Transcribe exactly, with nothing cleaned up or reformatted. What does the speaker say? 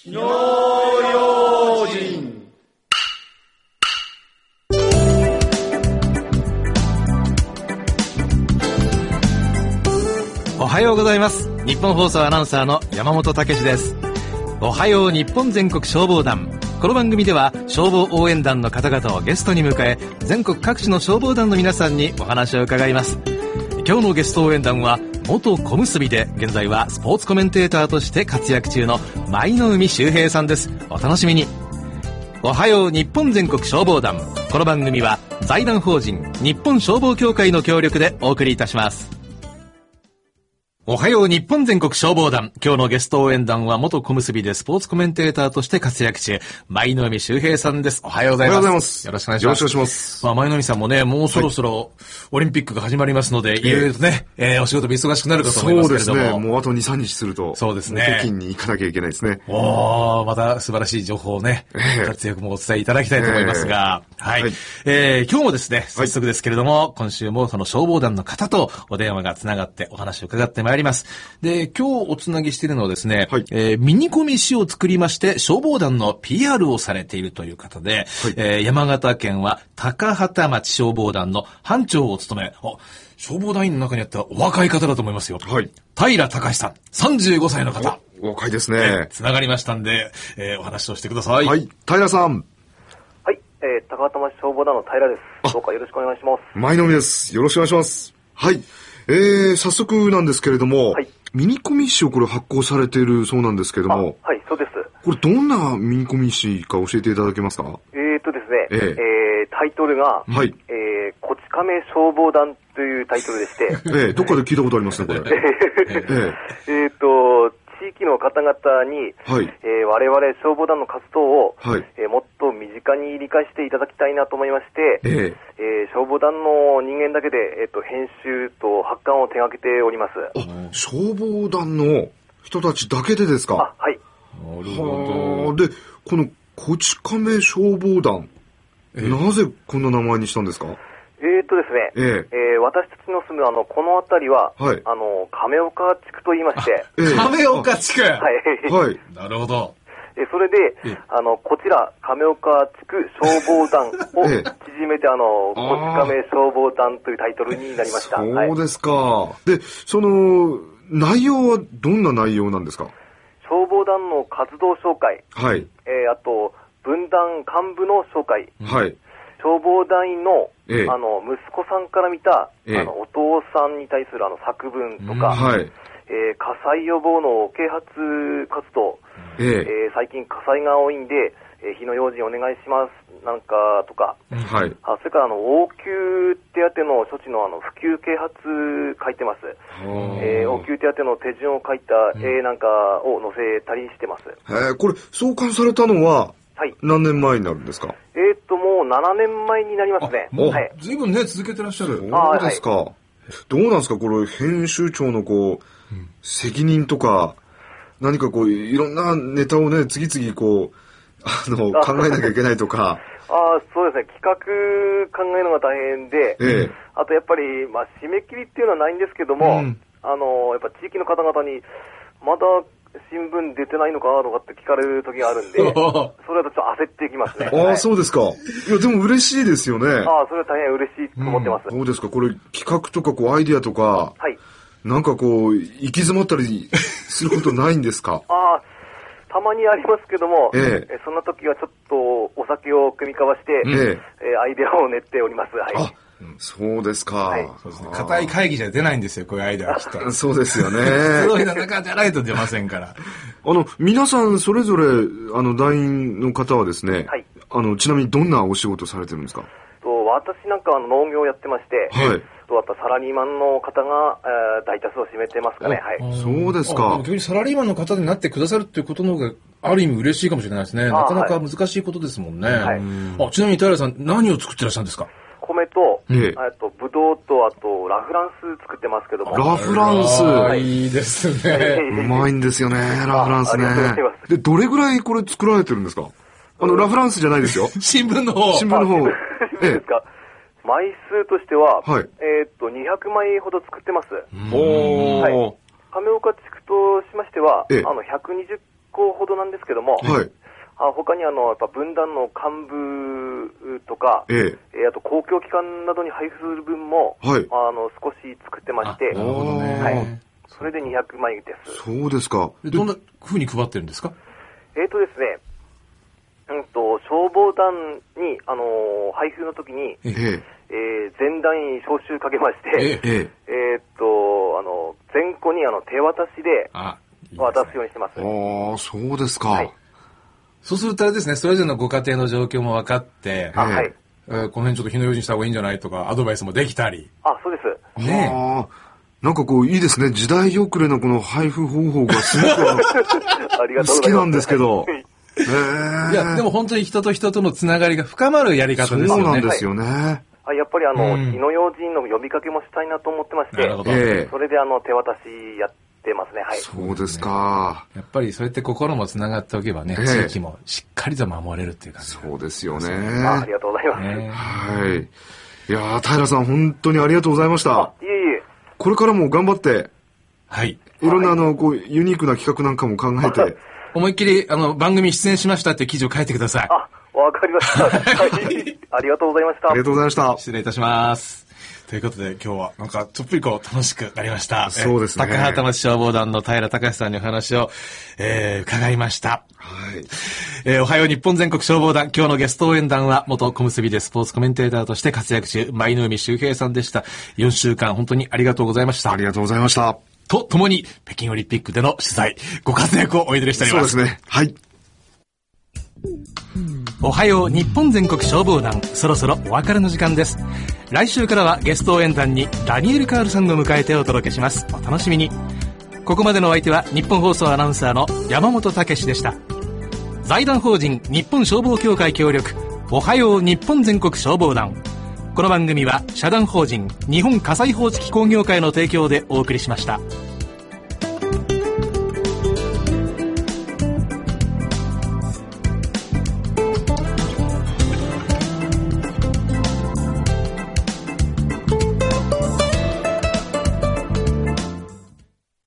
火の用心。 おはようございます。日本放送アナウンサーの山本武史です。おはよう日本全国消防団。この番組では消防応援団の方々をゲストに迎え、全国各地の消防団の皆さんにお話を伺います。今日のゲスト応援団は元小結で現在はスポーツコメンテーターとして活躍中の舞の海秀平さんです。お楽しみに。おはよう日本全国消防団。この番組は財団法人日本消防協会の協力でお送りいたします。おはよう日本全国消防団。今日のゲスト応援団は元小結でスポーツコメンテーターとして活躍中、舞の海秀平さんです。おはようございます。 おはようございます。 よろしくお願いします。 よろしくお願いします。 まあ、舞の海さんもね、もうそろそろオリンピックが始まりますので、いろいろとね、えー、お仕事も忙しくなるかと思いますけれども。 そうですね。もうあとに、さんにちすると。 そうですね。 北京に行かなきゃいけないですね。 おー、また素晴らしい情報をね、えー、活躍もお伝えいただきたいと思いますが、えー、はい。はい、えー、今日もですね、早速ですけれども、はい、今週もその消防団の方とお電話がつながってお話を伺ってまいります。で、今日おつなぎしているのはですね、はい、えー、ミニコミ誌を作りまして消防団の ピーアール をされているという方で、はい、えー、山形県は高畑町消防団の班長を務め、あ、消防団員の中にあったらお若い方だと思いますよ。はい、平隆さん、さんじゅうごさいの方。 お若いですね。 つながりましたんで、えー、お話をしてください。 はい、平さん。 はい、えー、高畑町消防団の平です。どうかよろしくお願いします。 舞の海です。よろしくお願いします。はい、えー、早速なんですけれども、はい、ミニコミ誌をこれ発行されているそうなんですけれども。 はい、そうです。 これどんなミニコミ誌か教えていただけますか？ えーとですね、えー、えー、タイトルが、はい、えー、こち亀消防団というタイトルでして。 えー、どっかで聞いたことありますね、これ。 えー、えーと、地域の方々に、はい、えー、我々消防団の活動を、はい、えー、もっと身近に理解していただきたいなと思いまして、えーえー、消防団の人間だけで、えーと、編集と発刊を手掛けております。 あ、消防団の人たちだけでですか？ あ、はい。 なるほど。で、このこち亀消防団、えー、なぜこんな名前にしたんですか？ えーとですね、えーえー、私たちの住むあのこの辺りは、はい、あの亀岡地区と言いまして、 えー、亀岡地区、はいはい、 なるほど。 えそれで、えー、あのこちら亀岡地区消防団を縮めて、あのこち亀消防団というタイトルになりました。 そうですか。はい、で、その内容はどんな内容なんですか？ 消防団の活動紹介、 はい、 えー、あと分団幹部の紹介、 はい、 消防団員の、ええ、あの息子さんから見た、ええ、あのお父さんに対するあの作文とか、はい、えー、火災予防の啓発活動、えええー、最近火災が多いんで、えー、火の用心お願いしますなんかとか、はい、あそれからあの応急手当の処置のあの普及啓発書いてます。えー、応急手当の手順を書いた絵なんかを載せたりしてます。 へー、これ創刊されたのははい、何年前になるんですか？ えー、っともうななねんまえになりますね。 もう、はい、ずいぶんね続けてらっしゃる。 そうですか。はい、どうなんですか、これ編集長のこう、うん、責任とか何かこういろんなネタをね次々こうあの考えなきゃいけないとか。 ああ、そうですね。企画考えるのが大変で、ええ、あとやっぱりまあ締め切りっていうのはないんですけども、うん、あのやっぱ地域の方々にまだ新聞出てないのかとかって聞かれる時があるんで、それはちょっと焦っていきますね。 ああ、はい、そうですか。いや、でも嬉しいですよね。 ああ、それは大変嬉しいと思ってます。 うん、そうですか。これ企画とかこうアイディアとか、はい、なんかこう行き詰まったりすることないんですか？ ああ、たまにありますけども、ええ、そんな時はちょっとお酒を組み交わして、ええ、アイデアを練っております。はい。 あ、そうですか。はい、 そうですね。固い会議じゃ出ないんですよ、こういうアイデアはきっと。 そうですよね。 すごいな中じゃないと出ませんから。 あの、皆さんそれぞれ、あの、団員の方はですね、はい、あの、ちなみにどんなお仕事されてるんですか？ と私なんかは農業をやってまして、はい。とあとサラリーマンの方が、えー、大多数を占めてますかね。はい。 そうですか。 逆にサラリーマンの方になってくださるっていうことの方が、ある意味嬉しいかもしれないですね。なかなか難しいことですもんね。はい。あ、ちなみに平さん、何を作ってらっしゃるんですか？ 米と、ええ、あとブドウとあとラフランス作ってますけども。 ラフランス、 はい、いいですね。 うまいんですよね、ラフランスね。で、どれぐらいこれ作られてるんですか？あの、ラフランスじゃないですよ。 新聞の方。 新聞の方。 ええ。ですか。枚数としては、はい、えー、っとにひゃくまいほど作ってます。 おー。はい。 亀岡地区としましては、ええ、あのひゃくにじゅっこほどなんですですけども、はい、あ他にあのやっぱ分団の幹部とか、ええ、あと公共機関などに配布する分も、はい、あの少し作ってまして、なるほどね、はい、それでにひゃくまいです。 そうですか。 どんな風に配ってるんですか？ えーとですね、うんと消防団にあのー、配布の時に、えええー、全団員招集かけまして、えええー、っとあの全校にあの手渡しで渡すようにしてます。 ああ、そうですか。はい、 そうするとあれですね、それぞれのご家庭の状況も分かって、 あ、はい、 えー、この辺ちょっと火の用心した方がいいんじゃないとかアドバイスもできたり。 あ、そうです。 ねえ。なんかこういいですね。時代遅れのこの配布方法がすごくありがとうございます。 好きなんですけど。 えー、いやでも本当に人と人とのつながりが深まるやり方ですよね。 そうなんですよね。 はい、やっぱりあの、うん、火の用心の呼びかけもしたいなと思ってまして、なるほど、えー、それであの手渡しやってますね。はい。 そうですか。 やっぱりそうやって心もつながっておけばね、えー、地域もしっかりと守れるっていう感じ。 そうですよね。 あ、ありがとうございます。 ね、はい。いやー、平さん本当にありがとうございました。 あ、いえいえ。 これからも頑張って、 はい。いろんなあの、こう、ユニークな企画なんかも考えて、 思いっきり、あの、番組出演しましたっていう記事を書いてください。 あ、わかりました。はい。ありがとうございました。 ありがとうございました。 失礼いたします。ということで今日はなんかちょっぴりこう楽しくなりました。 そうですね。 高畑町消防団の平隆さんにお話を、えー、伺いました。 はい。 えー、おはよう日本全国消防団、今日のゲスト応援団は元小結でスポーツコメンテーターとして活躍中、舞の海秀平さんでした。よんしゅうかん本当にありがとうございました。 ありがとうございました。 とともに北京オリンピックでの取材、ご活躍をお祈りしております。 そうですね。はい。 おはよう日本全国消防団、そろそろお別れの時間です。来週からはゲスト応援団にダニエル・カールさんを迎えてお届けします。お楽しみに。ここまでのお相手は日本放送アナウンサーの山本武史でした。財団法人日本消防協会協力、おはよう日本全国消防団。この番組は社団法人日本火災報知器工業会の提供でお送りしました。